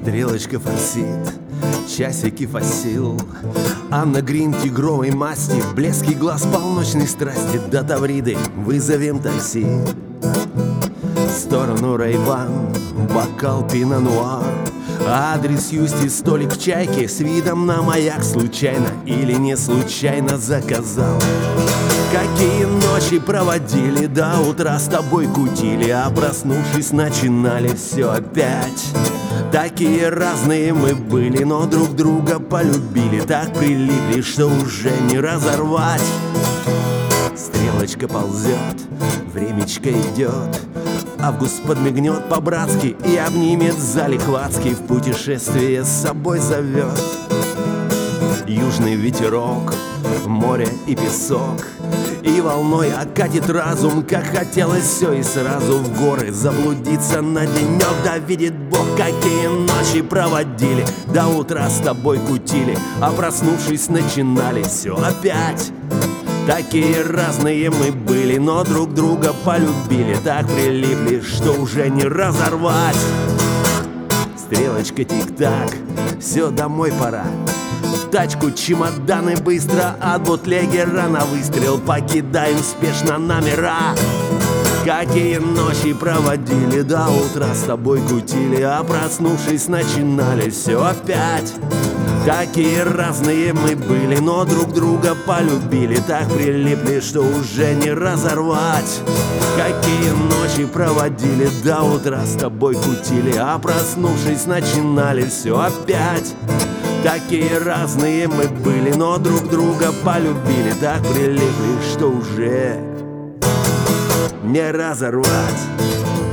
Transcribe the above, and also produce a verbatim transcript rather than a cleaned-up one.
Стрелочка форсит, часики фасил, Анна Грин тигровой масти, в блеске глаз полночной страсти. До Тавриды вызовем такси. В сторону Рейван, бокал пино-нуар, адрес Юсти, столик в чайке, с видом на маяк. Случайно или не случайно заказал. Какие ночи проводили, до утра с тобой кутили, а проснувшись начинали все опять. Такие разные мы были, но друг друга полюбили, так прилипли, что уже не разорвать. Стрелочка ползет, времечко идет, август подмигнет по-братски и обнимет залихватски, в путешествие с собой зовет. Южный ветерок, море и песок, и волной окатит разум, как хотелось все и сразу в горы заблудиться на денек. Да видит Бог, какие ночи проводили, до утра с тобой кутили, а проснувшись начинали все опять. Такие разные мы были, но друг друга полюбили, так прилипли, что уже не разорвать. Стрелочка тик-так, все, домой пора. В тачку чемоданы быстро, от бутлегера на выстрел покидаем спешно номера. Какие ночи проводили, до утра с тобой кутили, а проснувшись начинали все опять. Такие разные мы были, но друг друга полюбили, так прилипли, что уже не разорвать. Какие ночи проводили, до утра с тобой кутили, а проснувшись начинали все опять. Такие разные мы были, но друг друга полюбили, так прилипли, что уже не разорвать.